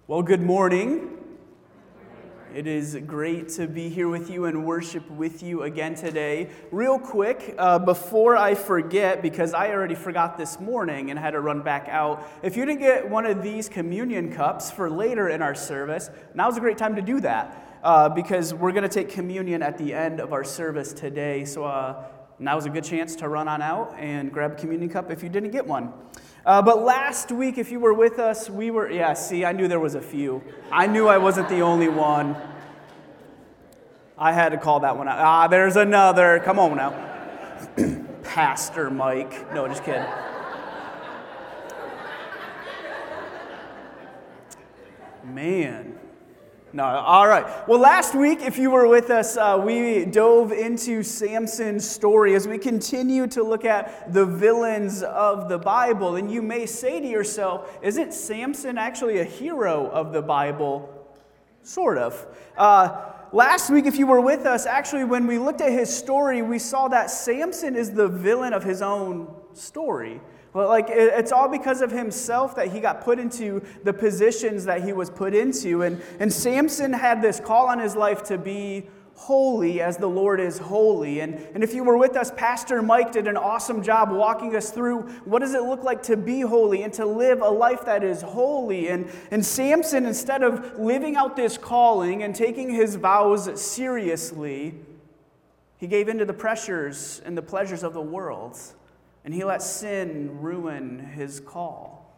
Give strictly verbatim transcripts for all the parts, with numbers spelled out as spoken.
Well, good morning. It is great to be here with you and worship with you again today. Real quick, uh, before I forget, because I already forgot this morning and had to run back out, if you didn't get one of these communion cups for later in our service, now's a great time to do that, uh, because we're going to take communion at the end of our service today. So uh, now's a good chance to run on out and grab a communion cup if you didn't get one. Uh, but last week, if you were with us, we were, yeah, see, I knew there was a few. I knew I wasn't the only one. I had to call that one out. Ah, there's another. Come on now. Pastor Mike. No, just kidding. Man. No, all right. Well, last week, if you were with us, uh, we dove into Samson's story as we continue to look at the villains of the Bible. And you may say to yourself, isn't Samson actually a hero of the Bible? Sort of. Uh, last week, if you were with us, actually, when we looked at his story, we saw that Samson is the villain of his own story. Well, like, it's all because of himself that he got put into the positions that he was put into. And, and Samson had this call on his life to be holy as the Lord is holy. And, and if you were with us, Pastor Mike did an awesome job walking us through what does it look like to be holy and to live a life that is holy. And, and Samson, instead of living out this calling and taking his vows seriously, he gave in to the pressures and the pleasures of the world. And he let sin ruin his call.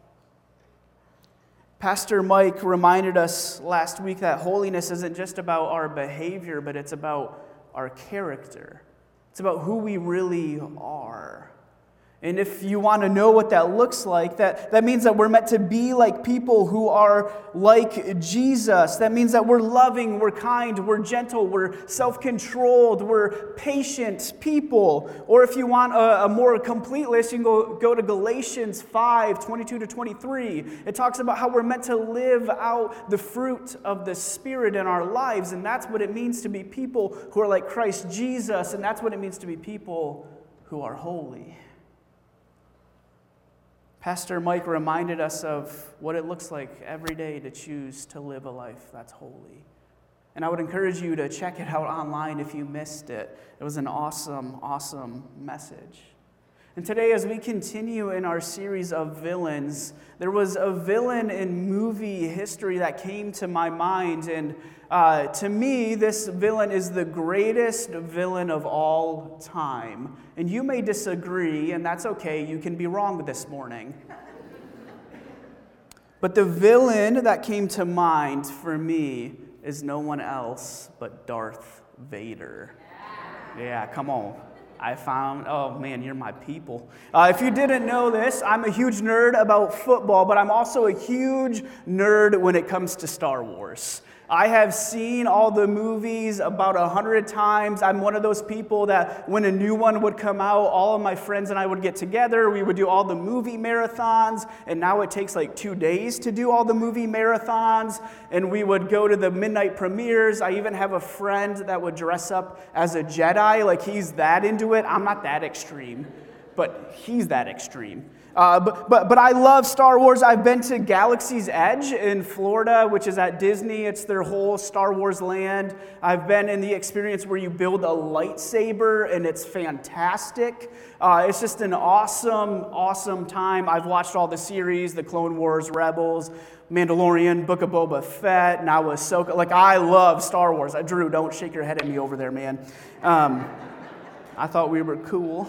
Pastor Mike reminded us last week that holiness isn't just about our behavior, but it's about our character. It's about who we really are. And if you want to know what that looks like, that, that means that we're meant to be like people who are like Jesus. That means that we're loving, we're kind, we're gentle, we're self-controlled, we're patient people. Or if you want a, a more complete list, you can go, go to Galatians five, twenty-two to twenty-three. It talks about how we're meant to live out the fruit of the Spirit in our lives. And that's what it means to be people who are like Christ Jesus. And that's what it means to be people who are holy. Pastor Mike reminded us of what it looks like every day to choose to live a life that's holy. And I would encourage you to check it out online if you missed it. It was an awesome, awesome message. And today, as we continue in our series of villains, there was a villain in movie history that came to my mind. And uh, to me, this villain is the greatest villain of all time. And you may disagree, and that's okay. You can be wrong this morning. But the villain that came to mind for me is no one else but Darth Vader. Yeah, come on. I found, oh man, you're my people. Uh, if you didn't know this, I'm a huge nerd about football, but I'm also a huge nerd when it comes to Star Wars. I have seen all the movies about a hundred times. I'm one of those people that when a new one would come out, all of my friends and I would get together. We would do all the movie marathons, and now it takes like two days to do all the movie marathons, and we would go to the midnight premieres. I even have a friend that would dress up as a Jedi, like he's that into it. I'm not that extreme, but he's that extreme. Uh, but, but but I love Star Wars. I've been to Galaxy's Edge in Florida, which is at Disney. It's their whole Star Wars land. I've been in the experience where you build a lightsaber, and it's fantastic. Uh, it's just an awesome, awesome time. I've watched all the series, the Clone Wars, Rebels, Mandalorian, Book of Boba Fett, now Ahsoka. Like, I love Star Wars. Uh, Drew, don't shake your head at me over there, man. Um, I thought we were cool.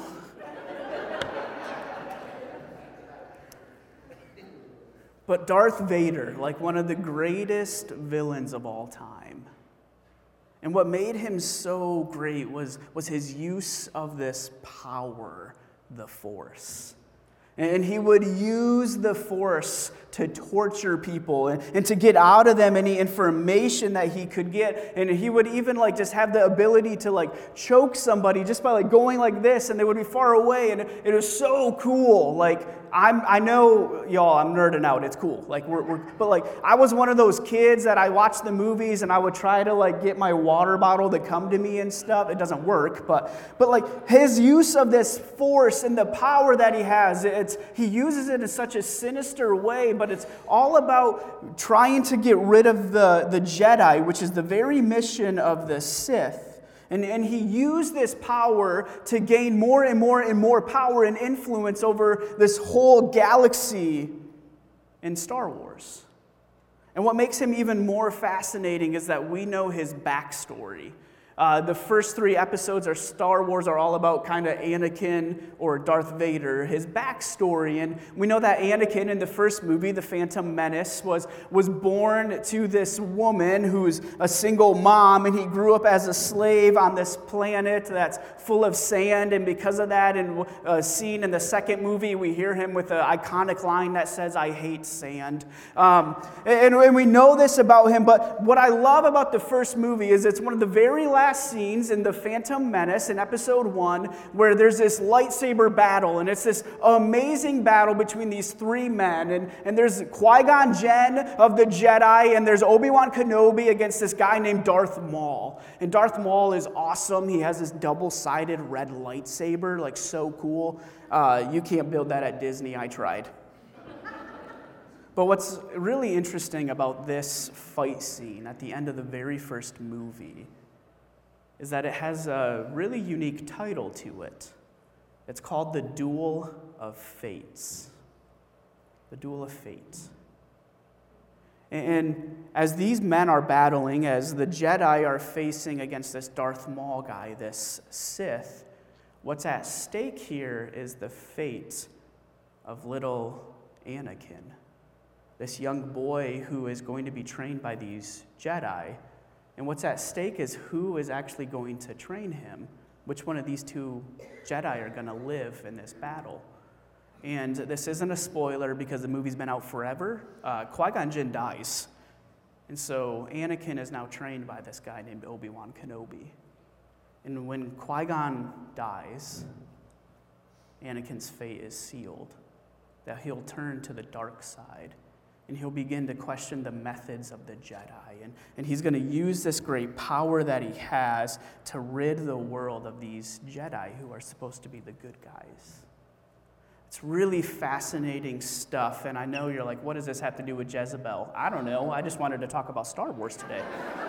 But Darth Vader, like one of the greatest villains of all time. And what made him so great was, was his use of this power, the Force. And he would use the Force to torture people and, and to get out of them any information that he could get. And he would even like just have the ability to like choke somebody just by like going like this, and they would be far away. And it, it was so cool. Like, I'm, I know, y'all, I'm nerding out. It's cool. Like, we're, we're, but like, I was one of those kids that I watched the movies and I would try to like get my water bottle to come to me and stuff. It doesn't work, but, but like his use of this Force and the power that he has, it's it's he uses it in such a sinister way, but it's all about trying to get rid of the, the Jedi, which is the very mission of the Sith. And, and he used this power to gain more and more and more power and influence over this whole galaxy in Star Wars. And what makes him even more fascinating is that we know his backstory. Uh, the first three episodes of Star Wars are all about kind of Anakin or Darth Vader, his backstory. And we know that Anakin in the first movie, The Phantom Menace, was, was born to this woman who's a single mom, and he grew up as a slave on this planet that's full of sand. And because of that, in a scene in the second movie, we hear him with an iconic line that says, "I hate sand." Um, and, and we know this about him, but what I love about the first movie is it's one of the very last scenes in The Phantom Menace in episode one where there's this lightsaber battle, and it's this amazing battle between these three men, and, and there's Qui-Gon Jinn of the Jedi, and there's Obi-Wan Kenobi against this guy named Darth Maul. And Darth Maul is awesome. He has this double-sided red lightsaber, like so cool. Uh, you can't build that at Disney. I tried. But what's really interesting about this fight scene at the end of the very first movie is that it has a really unique title to it. It's called The Duel of Fates. The Duel of Fates. And as these men are battling, as the Jedi are facing against this Darth Maul guy, this Sith, what's at stake here is the fate of little Anakin, this young boy who is going to be trained by these Jedi. And what's at stake is who is actually going to train him. Which one of these two Jedi are going to live in this battle? And this isn't a spoiler because the movie's been out forever. Uh, Qui-Gon Jinn dies. And so Anakin is now trained by this guy named Obi-Wan Kenobi. And when Qui-Gon dies, Anakin's fate is sealed. That he'll turn to the dark side. And he'll begin to question the methods of the Jedi. And, and he's going to use this great power that he has to rid the world of these Jedi who are supposed to be the good guys. It's really fascinating stuff. And I know you're like, what does this have to do with Jezebel? I don't know. I just wanted to talk about Star Wars today.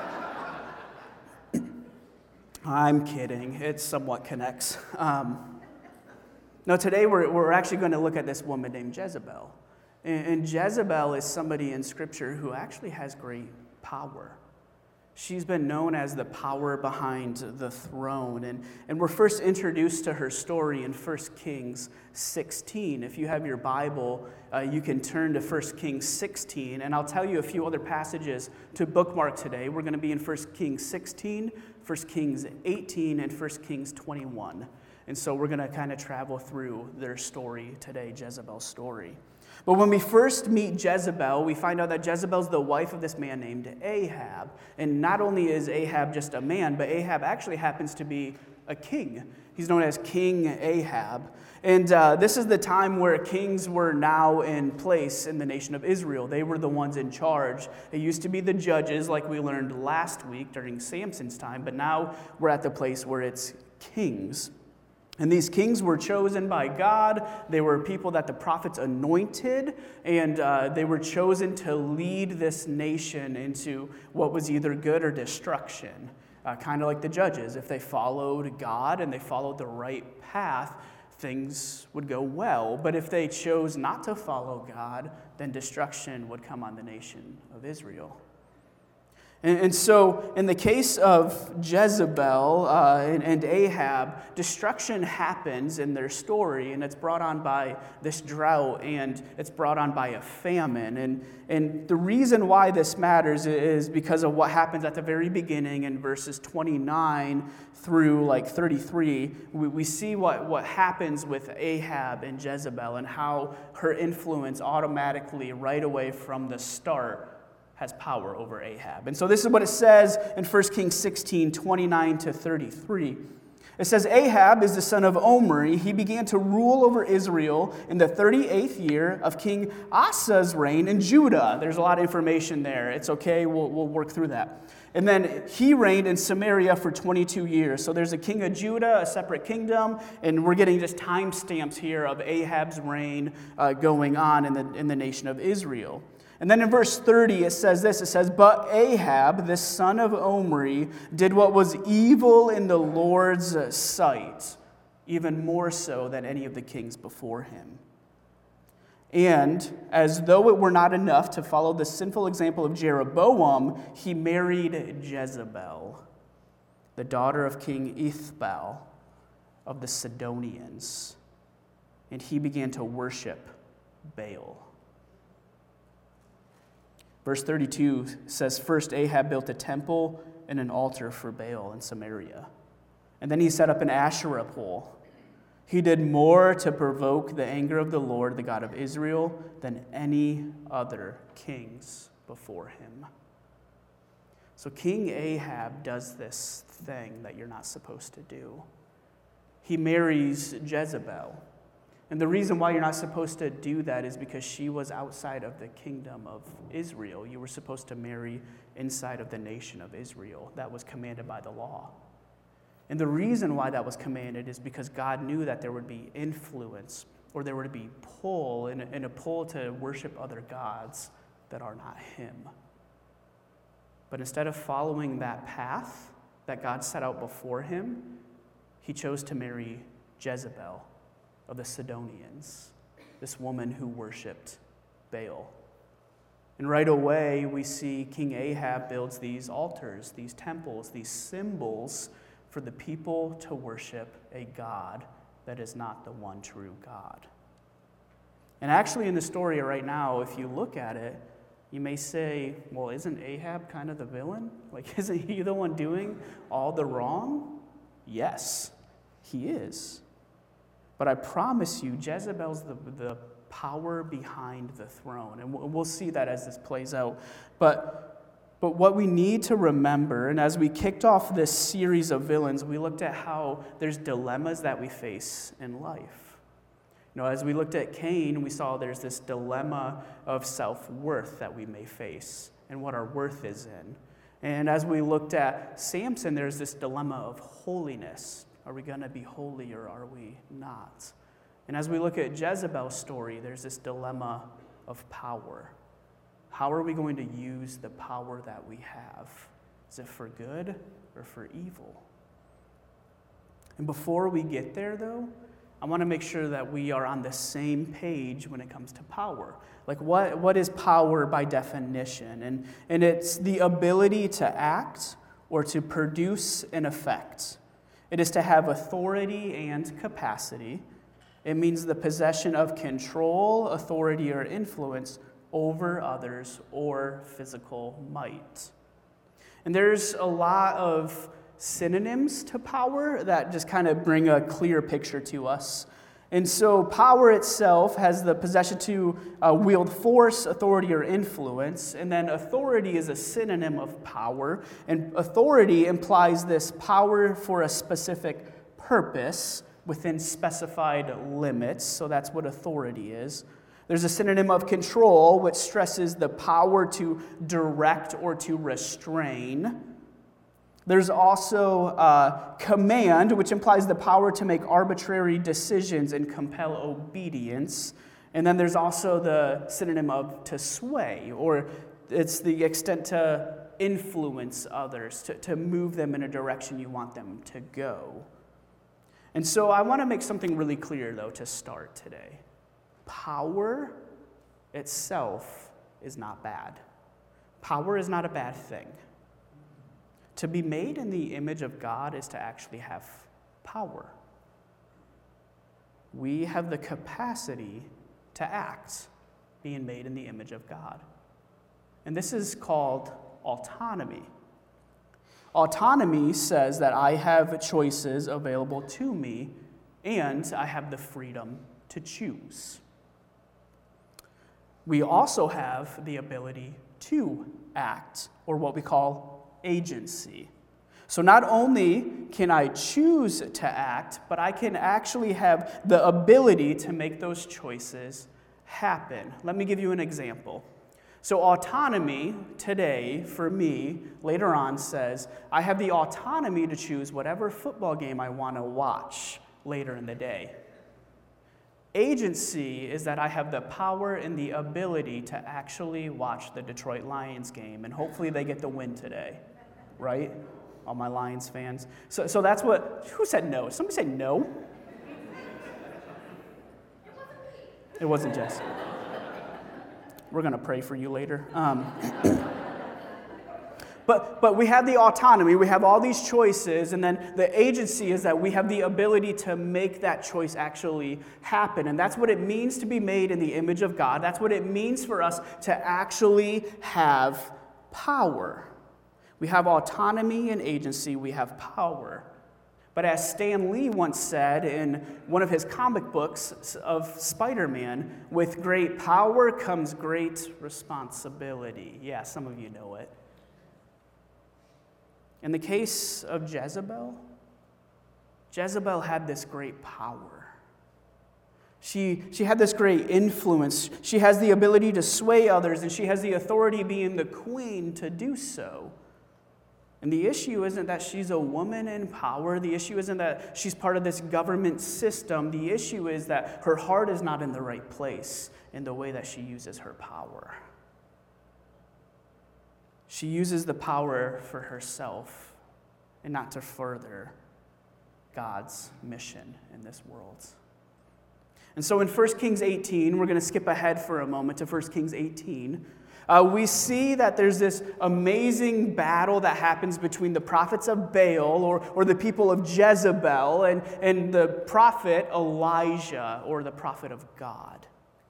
I'm kidding. It somewhat connects. Um, no, today we're, we're actually going to look at this woman named Jezebel. And Jezebel is somebody in Scripture who actually has great power. She's been known as the power behind the throne. And, and we're first introduced to her story in First Kings sixteen. If you have your Bible, uh, you can turn to First Kings sixteen. And I'll tell you a few other passages to bookmark today. We're going to be in First Kings sixteen, First Kings eighteen, and First Kings twenty-one. And so we're going to kind of travel through their story today, Jezebel's story. But when we first meet Jezebel, we find out that Jezebel's the wife of this man named Ahab. And not only is Ahab just a man, but Ahab actually happens to be a king. He's known as King Ahab. And uh, this is the time where kings were now in place in the nation of Israel. They were the ones in charge. It used to be the judges, like we learned last week during Samson's time, but now we're at the place where it's kings. And these kings were chosen by God. They were people that the prophets anointed, and uh, they were chosen to lead this nation into what was either good or destruction. Uh, kind of like the judges. If they followed God and they followed the right path, things would go well. But if they chose not to follow God, then destruction would come on the nation of Israel. And, and so, in the case of Jezebel uh, and, and Ahab, destruction happens in their story, and it's brought on by this drought, and it's brought on by a famine. And, and the reason why this matters is because of what happens at the very beginning in verses twenty-nine through like thirty-three. We, we see what, what happens with Ahab and Jezebel and how her influence automatically, right away from the start, has power over Ahab. And so this is what it says in First Kings sixteen, twenty-nine to thirty-three. It says, Ahab is the son of Omri. He began to rule over Israel in the thirty-eighth year of King Asa's reign in Judah. There's a lot of information there. It's okay, we'll, we'll work through that. And then he reigned in Samaria for twenty-two years. So there's a king of Judah, a separate kingdom, and we're getting just timestamps here of Ahab's reign uh, going on in the, in the nation of Israel. And then in verse thirty, it says this, it says, but Ahab, the son of Omri, did what was evil in the Lord's sight, even more so than any of the kings before him. And as though it were not enough to follow the sinful example of Jeroboam, he married Jezebel, the daughter of King Ethbaal of the Sidonians, and he began to worship Baal. Verse thirty-two says, first Ahab built a temple and an altar for Baal in Samaria. And then he set up an Asherah pole. He did more to provoke the anger of the Lord, the God of Israel, than any other kings before him. So King Ahab does this thing that you're not supposed to do. He marries Jezebel. And the reason why you're not supposed to do that is because she was outside of the kingdom of Israel. You were supposed to marry inside of the nation of Israel. That was commanded by the law. And the reason why that was commanded is because God knew that there would be influence, or there would be pull, and, and a pull to worship other gods that are not him. But instead of following that path that God set out before him, he chose to marry Jezebel of the Sidonians, this woman who worshipped Baal. And right away, we see King Ahab builds these altars, these temples, these symbols for the people to worship a God that is not the one true God. And actually in the story right now, if you look at it, you may say, well, isn't Ahab kind of the villain? Like, isn't he the one doing all the wrong? Yes, he is. But I promise you, Jezebel's the, the power behind the throne. And we'll see that as this plays out. But, but what we need to remember, and as we kicked off this series of villains, we looked at how there's dilemmas that we face in life. You know, as we looked at Cain, we saw there's this dilemma of self-worth that we may face and what our worth is in. And as we looked at Samson, there's this dilemma of holiness. Are we going to be holy or are we not? And as we look at Jezebel's story, there's this dilemma of power. How are we going to use the power that we have? Is it for good or for evil? And before we get there, though, I want to make sure that we are on the same page when it comes to power. Like, what, what is power by definition? And, and it's the ability to act or to produce an effect. It is to have authority and capacity. It means the possession of control, authority, or influence over others or physical might. And there's a lot of synonyms to power that just kind of bring a clear picture to us. And so power itself has the possession to uh, wield force, authority, or influence. And then authority is a synonym of power. And authority implies this power for a specific purpose within specified limits. So that's what authority is. There's a synonym of control, which stresses the power to direct or to restrain. There's also uh, command, which implies the power to make arbitrary decisions and compel obedience. And then there's also the synonym of to sway, or it's the extent to influence others, to, to move them in a direction you want them to go. And so I want to make something really clear, though, to start today. Power itself is not bad. Power is not a bad thing. To be made in the image of God is to actually have power. We have the capacity to act, being made in the image of God. And this is called autonomy. Autonomy says that I have choices available to me, and I have the freedom to choose. We also have the ability to act, or what we call agency. So not only can I choose to act, but I can actually have the ability to make those choices happen. Let me give you an example. So autonomy today, for me, later on says, I have the autonomy to choose whatever football game I want to watch later in the day. Agency is that I have the power and the ability to actually watch the Detroit Lions game, and hopefully they get the win today, right? All my Lions fans. So, so that's what, who said no? Somebody said no? It wasn't Jesse. We're going to pray for you later. Um, but, but we have the autonomy, we have all these choices, and then the agency is that we have the ability to make that choice actually happen. And that's what it means to be made in the image of God. That's what it means for us to actually have power. We have autonomy and agency, we have power. But as Stan Lee once said in one of his comic books of Spider-Man, with great power comes great responsibility. Yeah, some of you know it. In the case of Jezebel, Jezebel had this great power. She, she had this great influence. She has the ability to sway others, and she has the authority, being the queen, to do so. And the issue isn't that she's a woman in power. The issue isn't that she's part of this government system. The issue is that her heart is not in the right place in the way that she uses her power. She uses the power for herself and not to further God's mission in this world. And so in First Kings eighteen, we're going to skip ahead for a moment to First Kings eighteen. Uh, we see that there's this amazing battle that happens between the prophets of Baal, or, or the people of Jezebel, and, and the prophet Elijah, or the prophet of God.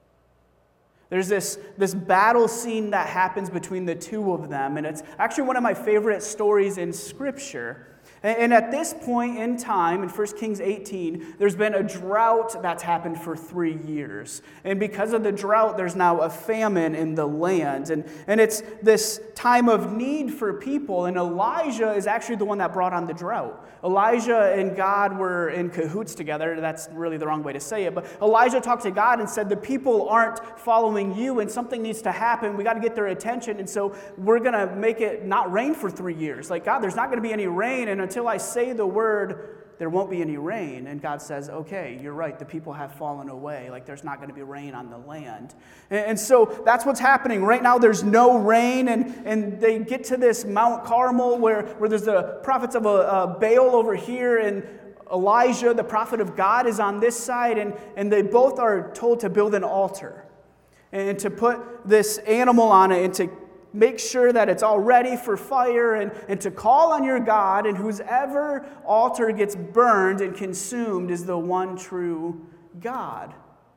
There's this, this battle scene that happens between the two of them, and it's actually one of my favorite stories in Scripture. And at this point in time, in First Kings eighteen, there's been a drought that's happened for three years. And because of the drought, there's now a famine in the land. And, and it's this time of need for people. And Elijah is actually the one that brought on the drought. Elijah and God were in cahoots together. That's really the wrong way to say it. But Elijah talked to God and said, the people aren't following you, and something needs to happen. We got to get their attention. And so we're going to make it not rain for three years. Like, God, there's not going to be any rain. And until I say the word, there won't be any rain. And God says, okay, you're right. The people have fallen away. Like, there's not going to be rain on the land. And, and so that's what's happening. Right now, there's no rain. And, and they get to this Mount Carmel where, where there's the prophets of a, a Baal over here, and Elijah, the prophet of God, is on this side. And, and they both are told to build an altar and to put this animal on it and to make sure that it's all ready for fire, and, and to call on your God, and whoever altar gets burned and consumed is the one true God.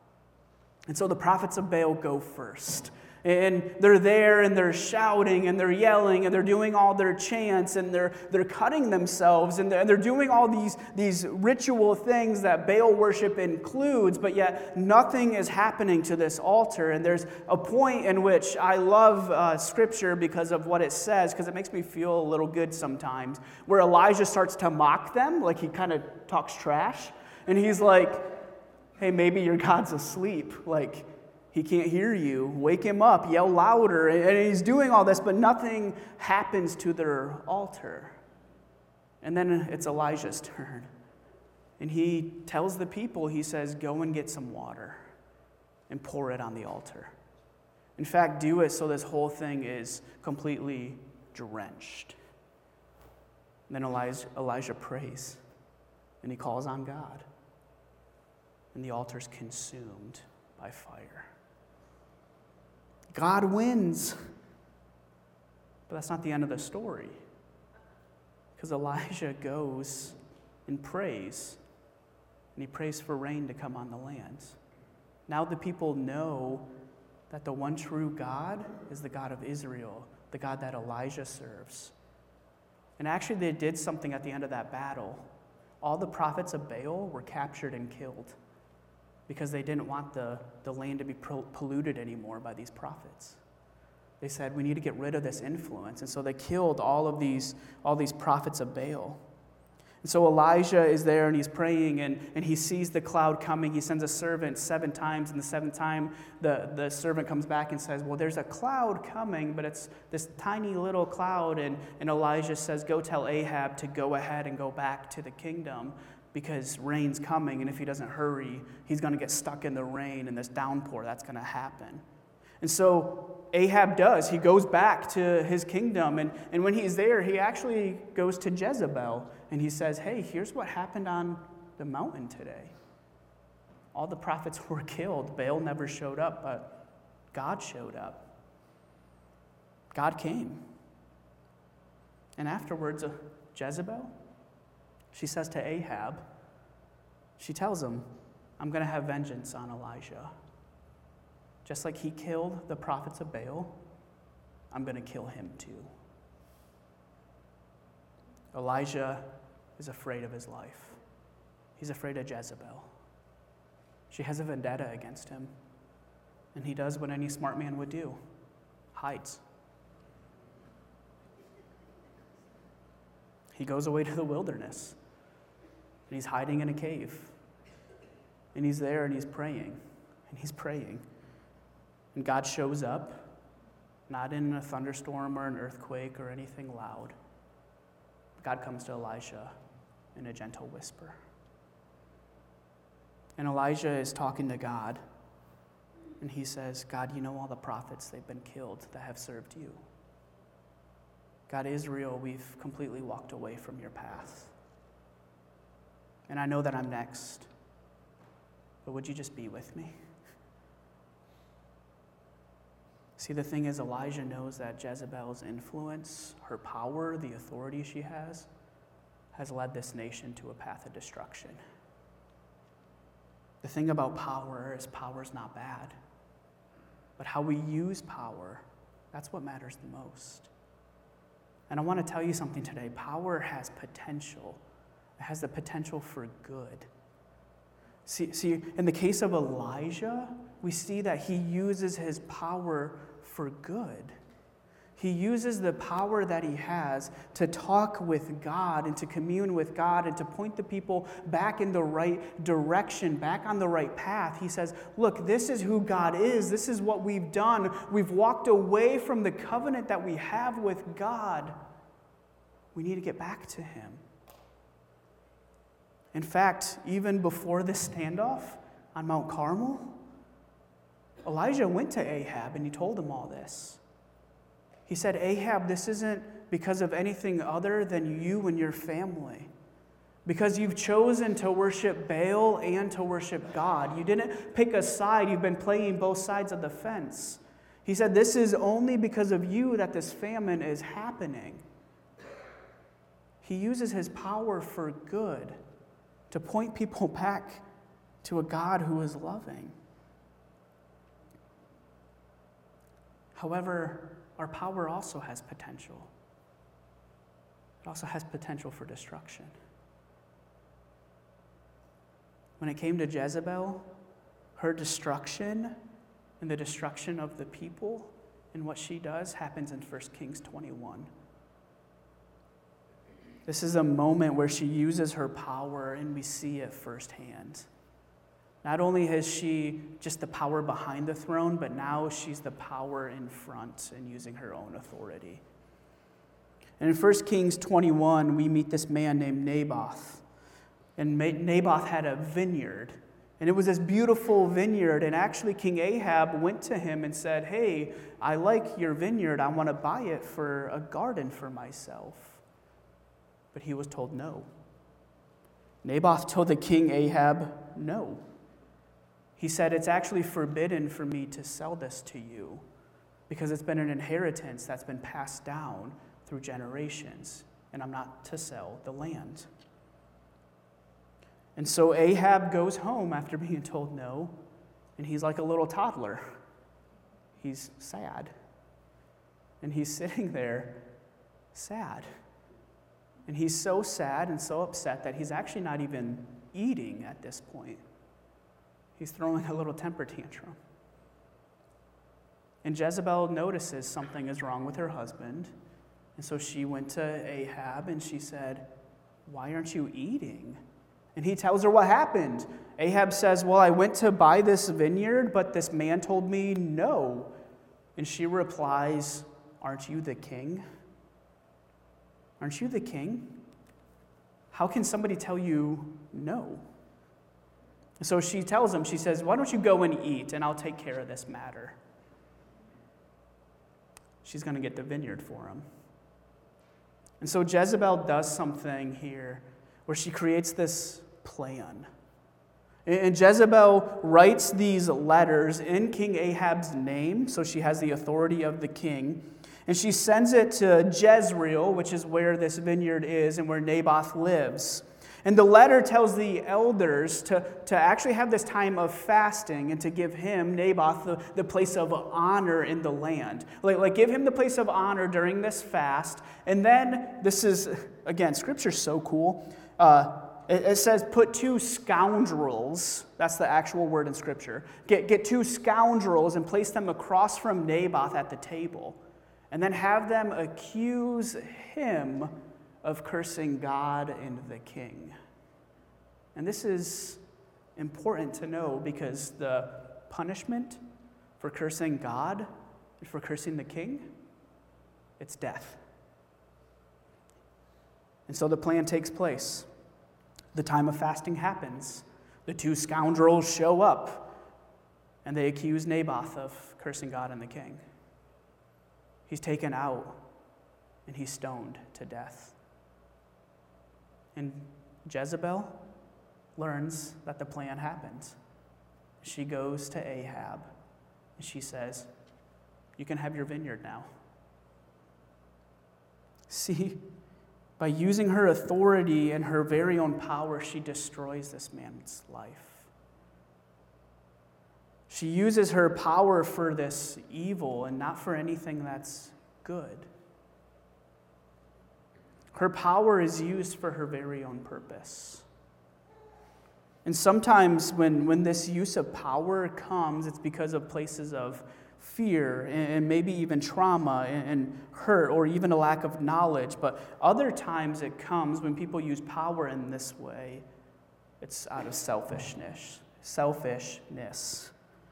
And so the prophets of Baal go first. And they're there, and they're shouting, and they're yelling, and they're doing all their chants, and they're they're cutting themselves, and they're, and they're doing all these, these ritual things that Baal worship includes, but yet nothing is happening to this altar. And there's a point in which I love uh, Scripture because of what it says, because it makes me feel a little good sometimes, where Elijah starts to mock them, like he kind of talks trash, and he's like, hey, maybe your God's asleep, like, he can't hear you. Wake him up. Yell louder. And he's doing all this, but nothing happens to their altar. And then it's Elijah's turn. And he tells the people, he says, go and get some water and pour it on the altar. In fact, do it so this whole thing is completely drenched. And then Elijah, Elijah prays, and he calls on God. And the altar's consumed by fire. God wins. But that's not the end of the story. Because Elijah goes and prays. And he prays for rain to come on the land. Now the people know that the one true God is the God of Israel, the God that Elijah serves. And actually they did something at the end of that battle. All the prophets of Baal were captured and killed, because they didn't want the, the land to be polluted anymore by these prophets. They said, we need to get rid of this influence. And so they killed all of these, all these prophets of Baal. And so Elijah is there and he's praying and, and he sees the cloud coming. He sends a servant seven times, and the seventh time the, the servant comes back and says, well, there's a cloud coming, but it's this tiny little cloud. And, and Elijah says, go tell Ahab to go ahead and go back to the kingdom because rain's coming, and if he doesn't hurry, he's going to get stuck in the rain and this downpour that's going to happen. And so Ahab does. He goes back to his kingdom, and, and when he's there, he actually goes to Jezebel, and he says, hey, here's what happened on the mountain today. All the prophets were killed. Baal never showed up, but God showed up. God came. And afterwards, uh, Jezebel, she says to Ahab, she tells him, I'm going to have vengeance on Elijah. Just like he killed the prophets of Baal, I'm going to kill him too. Elijah is afraid of his life. He's afraid of Jezebel. She has a vendetta against him. And he does what any smart man would do, hides. He goes away to the wilderness. And he's hiding in a cave. And he's there and he's praying. And he's praying. And God shows up, not in a thunderstorm or an earthquake or anything loud. God comes to Elijah in a gentle whisper. And Elijah is talking to God, and he says, God, you know all the prophets, they've been killed that have served you. God, Israel, we've completely walked away from your path. And I know that I'm next, but would you just be with me? See, the thing is, Elijah knows that Jezebel's influence, her power, the authority she has, has led this nation to a path of destruction. The thing about power is power is not bad. But how we use power, that's what matters the most. And I want to tell you something today. Power has potential. It has the potential for good. See, see, in the case of Elijah, we see that he uses his power for good. He uses the power that he has to talk with God and to commune with God and to point the people back in the right direction, back on the right path. He says, look, this is who God is. This is what we've done. We've walked away from the covenant that we have with God. We need to get back to him. In fact, even before this standoff on Mount Carmel, Elijah went to Ahab and he told him all this. He said, Ahab, this isn't because of anything other than you and your family. Because you've chosen to worship Baal and to worship God. You didn't pick a side. You've been playing both sides of the fence. He said, this is only because of you that this famine is happening. He uses his power for good, to point people back to a God who is loving. However, our power also has potential. It also has potential for destruction. When it came to Jezebel, her destruction and the destruction of the people and what she does happens in First Kings twenty-one. This is a moment where she uses her power and we see it firsthand. Not only has she just the power behind the throne, but now she's the power in front and using her own authority. And in First Kings twenty-one, we meet this man named Naboth. And Naboth had a vineyard. And it was this beautiful vineyard. And actually King Ahab went to him and said, hey, I like your vineyard. I want to buy it for a garden for myself. But he was told no. Naboth told the king Ahab, no. He said, it's actually forbidden for me to sell this to you because it's been an inheritance that's been passed down through generations, and I'm not to sell the land. And so Ahab goes home after being told no, and he's like a little toddler. He's sad. And he's sitting there sad. And he's so sad and so upset that he's actually not even eating at this point. He's throwing a little temper tantrum. And Jezebel notices something is wrong with her husband. And so she went to Ahab and she said, "Why aren't you eating?" And he tells her what happened. Ahab says, "Well, I went to buy this vineyard, but this man told me no." And she replies, "Aren't you the king? Aren't you the king? How can somebody tell you no?" So she tells him, she says, "Why don't you go and eat, and I'll take care of this matter." She's going to get the vineyard for him. And so Jezebel does something here where she creates this plan. And Jezebel writes these letters in King Ahab's name, so she has the authority of the king. And she sends it to Jezreel, which is where this vineyard is and where Naboth lives. And the letter tells the elders to, to actually have this time of fasting and to give him, Naboth, the, the place of honor in the land. Like, like, give him the place of honor during this fast. And then, this is, again, Scripture's so cool. Uh, it, it says, put two scoundrels, that's the actual word in Scripture, get, get two scoundrels and place them across from Naboth at the table. And then have them accuse him of cursing God and the king. And this is important to know because the punishment for cursing God and for cursing the king, it's death. And so the plan takes place. The time of fasting happens. The two scoundrels show up, and they accuse Naboth of cursing God and the king. He's taken out, and he's stoned to death. And Jezebel learns that the plan happened. She goes to Ahab, and she says, "You can have your vineyard now." See, by using her authority and her very own power, she destroys this man's life. She uses her power for this evil and not for anything that's good. Her power is used for her very own purpose. And sometimes when, when this use of power comes, it's because of places of fear and maybe even trauma and hurt or even a lack of knowledge. But other times it comes when people use power in this way, it's out of selfishness. Selfishness.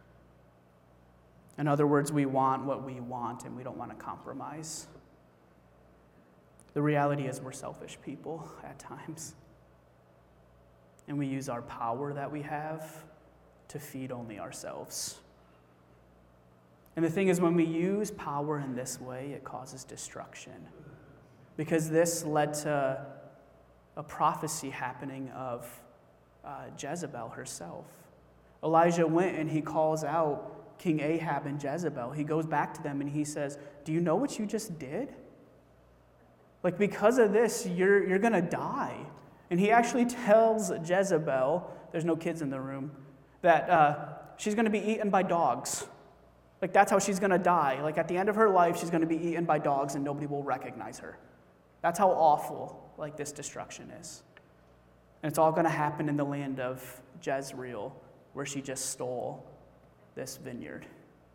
In other words, we want what we want and we don't want to compromise. The reality is we're selfish people at times. And we use our power that we have to feed only ourselves. And the thing is, when we use power in this way, it causes destruction. Because this led to a prophecy happening of uh, Jezebel herself. Elijah went and he calls out King Ahab and Jezebel. He goes back to them and he says, "Do you know what you just did? Like, because of this, you're, you're going to die." And he actually tells Jezebel, there's no kids in the room, that uh, she's going to be eaten by dogs. Like, that's how she's going to die. Like, at the end of her life, she's going to be eaten by dogs and nobody will recognize her. That's how awful, like, this destruction is. And it's all going to happen in the land of Jezreel, where she just stole this vineyard.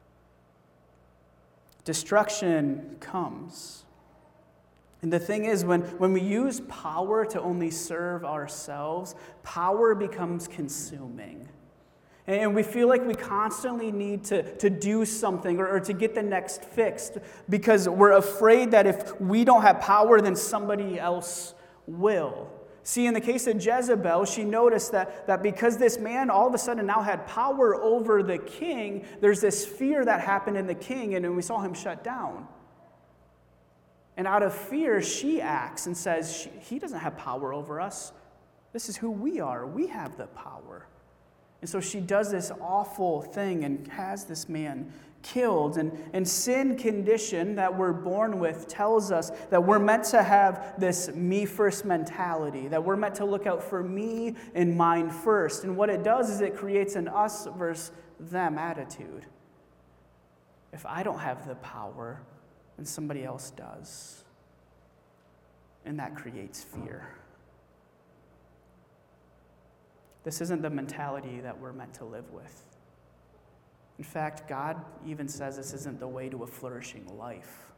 Destruction comes. And the thing is, when, when we use power to only serve ourselves, power becomes consuming. And we feel like we constantly need to, to do something or, or to get the next fixed because we're afraid that if we don't have power, then somebody else will. See, in the case of Jezebel, she noticed that, that because this man all of a sudden now had power over the king, there's this fear that happened in the king, and we saw him shut down. And out of fear, she acts and says, he doesn't have power over us. This is who we are. We have the power. And so she does this awful thing and has this man killed. And, and sin condition that we're born with tells us that we're meant to have this me first mentality, that we're meant to look out for me and mine first. And what it does is it creates an us versus them attitude. If I don't have the power, then somebody else does. And that creates fear. This isn't the mentality that we're meant to live with. In fact, God even says this isn't the way to a flourishing life.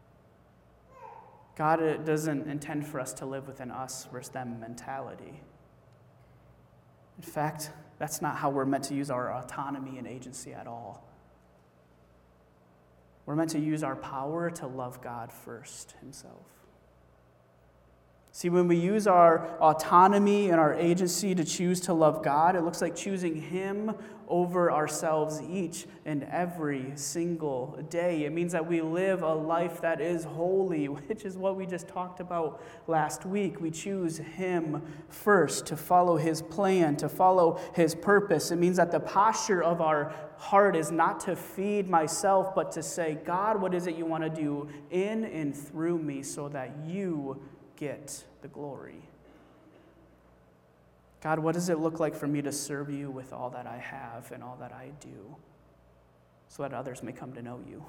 God doesn't intend for us to live with an us versus them mentality. In fact, that's not how we're meant to use our autonomy and agency at all. We're meant to use our power to love God first himself. See, when we use our autonomy and our agency to choose to love God, it looks like choosing him over ourselves each and every single day. It means that we live a life that is holy, which is what we just talked about last week. We choose him first, to follow his plan, to follow his purpose. It means that the posture of our heart is not to feed myself, but to say, God, what is it you want to do in and through me so that you get the glory? God, what does it look like for me to serve you with all that I have and all that I do so that others may come to know you?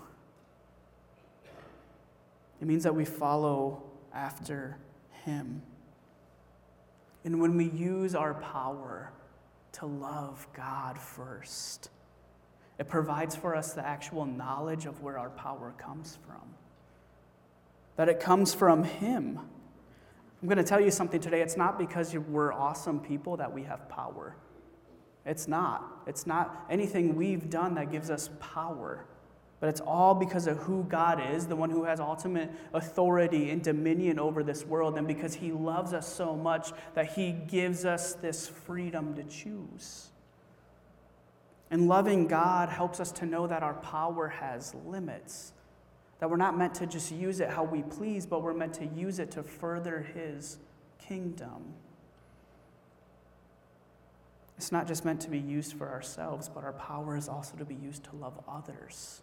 It means that we follow after him. And when we use our power to love God first, it provides for us the actual knowledge of where our power comes from. That it comes from him. I'm going to tell you something today. It's not because we're awesome people that we have power. It's not. It's not anything we've done that gives us power. But it's all because of who God is, the one who has ultimate authority and dominion over this world, and because he loves us so much that he gives us this freedom to choose. And loving God helps us to know that our power has limits. That we're not meant to just use it how we please, but we're meant to use it to further his kingdom. It's not just meant to be used for ourselves, but our power is also to be used to love others.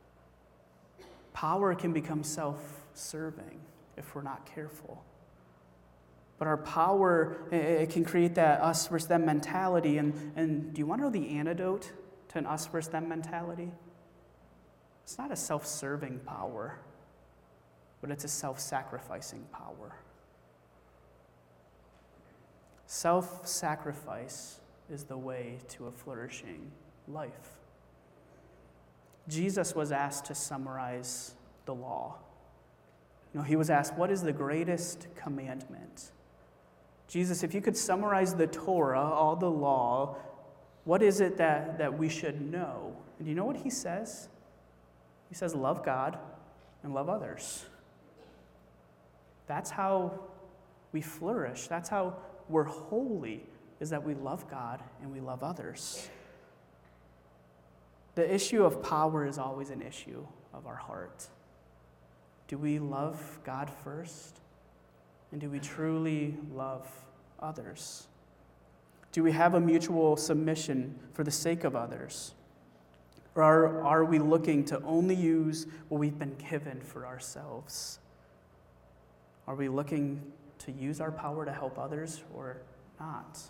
Power can become self-serving if we're not careful. But our power, it can create that us versus them mentality. And, and do you want to know the antidote to an us versus them mentality? It's not a self-serving power, but it's a self-sacrificing power. Self-sacrifice is the way to a flourishing life. Jesus was asked to summarize the law. You know, he was asked, what is the greatest commandment? Jesus, if you could summarize the Torah, all the law, what is it that, that we should know? And do you know what he says? He says, love God and love others. That's how we flourish. That's how we're holy, is that we love God and we love others. The issue of power is always an issue of our heart. Do we love God first? And do we truly love others? Do we have a mutual submission for the sake of others? Or are, are we looking to only use what we've been given for ourselves? Are we looking to use our power to help others or not?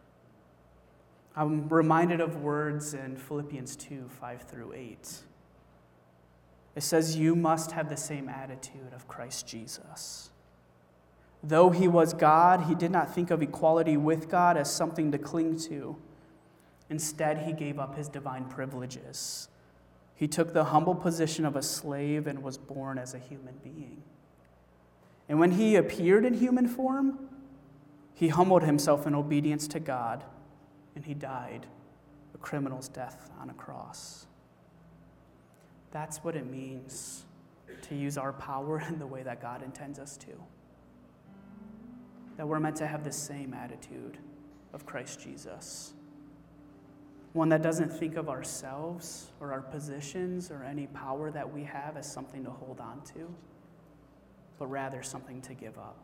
I'm reminded of words in Philippians two, five through eight. It says, you must have the same attitude of Christ Jesus. Though he was God, he did not think of equality with God as something to cling to. Instead, he gave up his divine privileges. He took the humble position of a slave and was born as a human being. And when he appeared in human form, he humbled himself in obedience to God, and he died a criminal's death on a cross. That's what it means to use our power in the way that God intends us to. That we're meant to have the same attitude of Christ Jesus. One that doesn't think of ourselves or our positions or any power that we have as something to hold on to, but rather something to give up.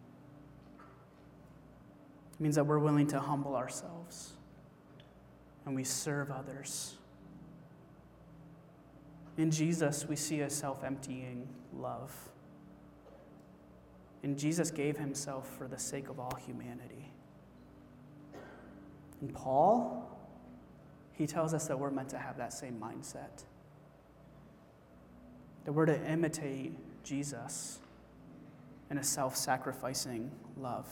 It means that we're willing to humble ourselves and we serve others. In Jesus, we see a self-emptying love. And Jesus gave himself for the sake of all humanity. And Paul, he tells us that we're meant to have that same mindset. That we're to imitate Jesus in a self-sacrificing love.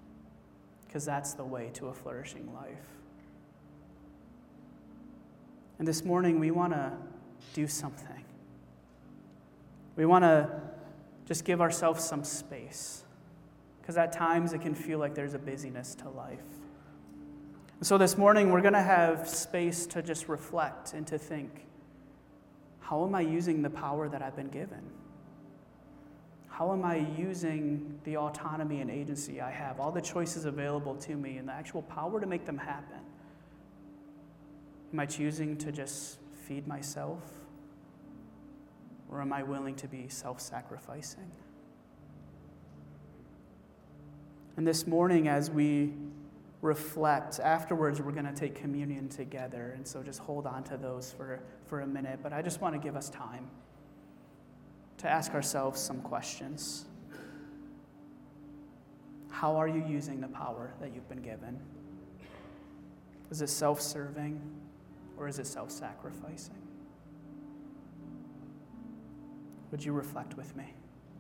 Because that's the way to a flourishing life. And this morning, we want to do something. We want to just give ourselves some space, because at times it can feel like there's a busyness to life. And so this morning, we're going to have space to just reflect and to think, how am I using the power that I've been given? How am I using the autonomy and agency I have, all the choices available to me, and the actual power to make them happen? Am I choosing to just feed myself? Or am I willing to be self-sacrificing? And this morning, as we reflect, afterwards we're going to take communion together. And so just hold on to those for, for a minute. But I just want to give us time to ask ourselves some questions. How are you using the power that you've been given? Is it self-serving or is it self-sacrificing? Would you reflect with me?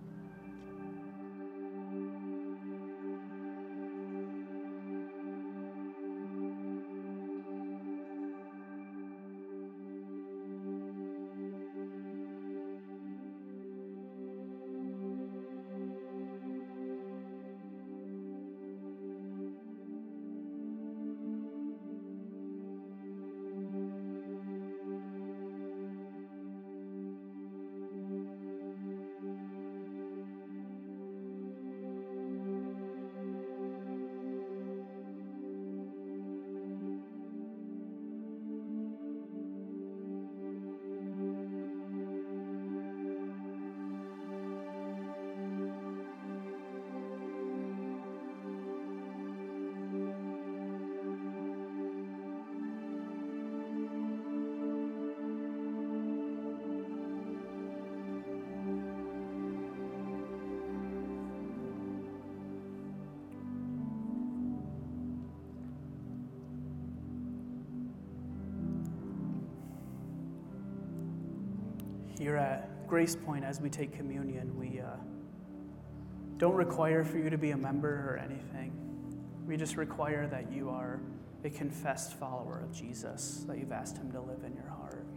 Here at Grace Point, as we take communion, we uh, don't require for you to be a member or anything. We just require that you are a confessed follower of Jesus, that you've asked him to live in your heart.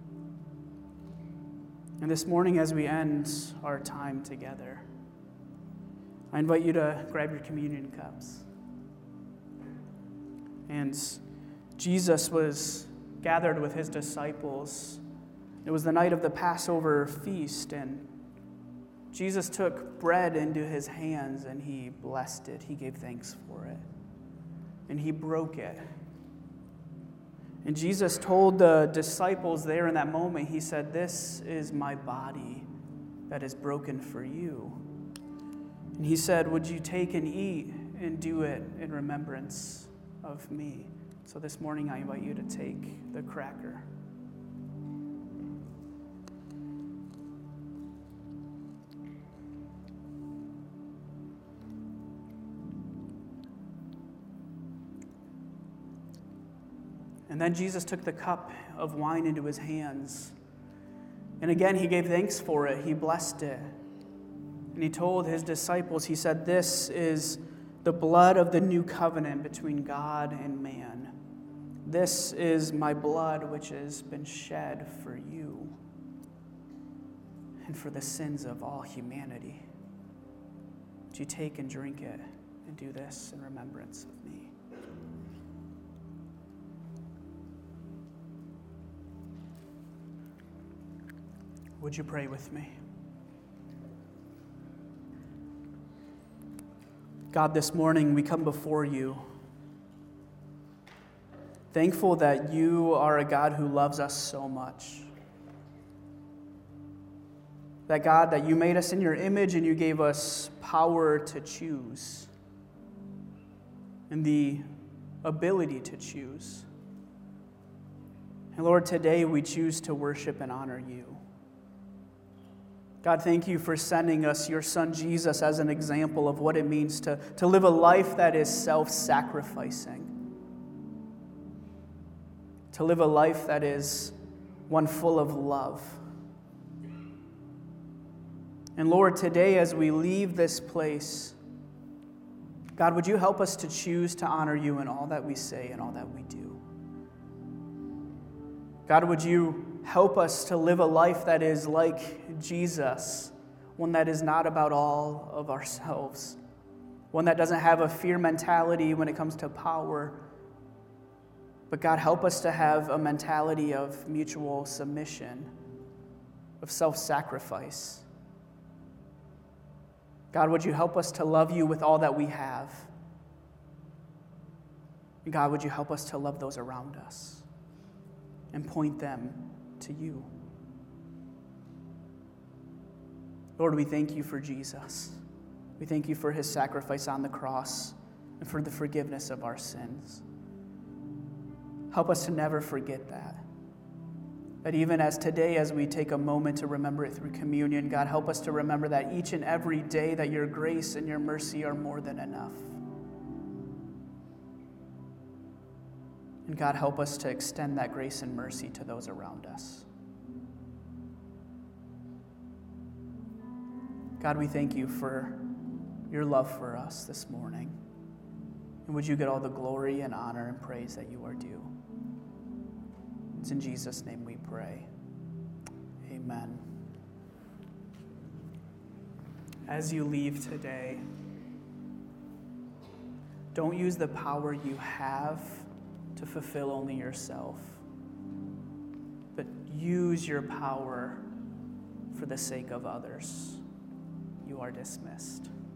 And this morning, as we end our time together, I invite you to grab your communion cups. And Jesus was gathered with his disciples. It was the night of the Passover feast, and Jesus took bread into his hands and he blessed it. He gave thanks for it. And he broke it. And Jesus told the disciples there in that moment, he said, "This is my body that is broken for you." And he said, "Would you take and eat and do it in remembrance of me?" So this morning I invite you to take the cracker. And then Jesus took the cup of wine into his hands. And again, he gave thanks for it. He blessed it. And he told his disciples, he said, "This is the blood of the new covenant between God and man. This is my blood which has been shed for you and for the sins of all humanity. Would you take and drink it and do this in remembrance of me?" Would you pray with me? God, this morning we come before you, thankful that you are a God who loves us so much. That God, that you made us in your image and you gave us power to choose and the ability to choose. And Lord, today we choose to worship and honor you. God, thank you for sending us your son Jesus as an example of what it means to, to live a life that is self-sacrificing. To live a life that is one full of love. And Lord, today as we leave this place, God, would you help us to choose to honor you in all that we say and all that we do? God, would you help us to live a life that is like Jesus, one that is not about all of ourselves, one that doesn't have a fear mentality when it comes to power. But God, help us to have a mentality of mutual submission, of self-sacrifice. God, would you help us to love you with all that we have? And God, would you help us to love those around us and point them to you? Lord, we thank you for Jesus. We thank you for his sacrifice on the cross and for the forgiveness of our sins. Help us to never forget that. That even as today, as we take a moment to remember it through communion, God, help us to remember that each and every day that your grace and your mercy are more than enough. And God, help us to extend that grace and mercy to those around us. God, we thank you for your love for us this morning. And would you get all the glory and honor and praise that you are due? It's in Jesus' name we pray. Amen. As you leave today, don't use the power you have to fulfill only yourself, but use your power for the sake of others. You are dismissed.